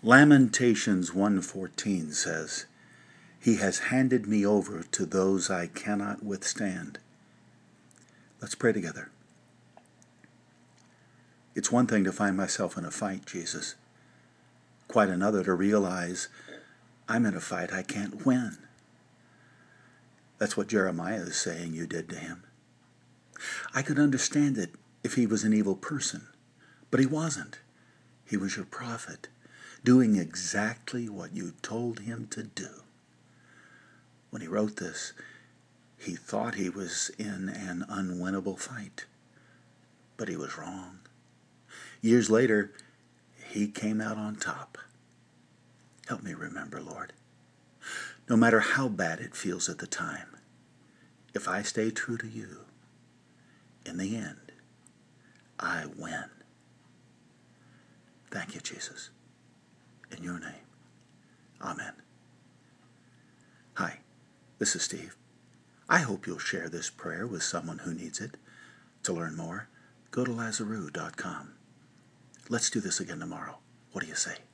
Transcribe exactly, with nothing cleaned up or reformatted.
Lamentations one fourteen says, "He has handed me over to those I cannot withstand." Let's pray together. It's one thing to find myself in a fight, Jesus. Quite another to realize I'm in a fight I can't win. That's what Jeremiah is saying you did to him. I could understand it if he was an evil person, but he wasn't. He was your prophet, doing exactly what you told him to do. When he wrote this, he thought he was in an unwinnable fight, but he was wrong. Years later, he came out on top. Help me remember, Lord. No matter how bad it feels at the time, if I stay true to you, in the end, I win. Thank you, Jesus. In your name, amen. Hi, this is Steve. I hope you'll share this prayer with someone who needs it. To learn more, go to Lazaroo dot com. Let's do this again tomorrow. What do you say?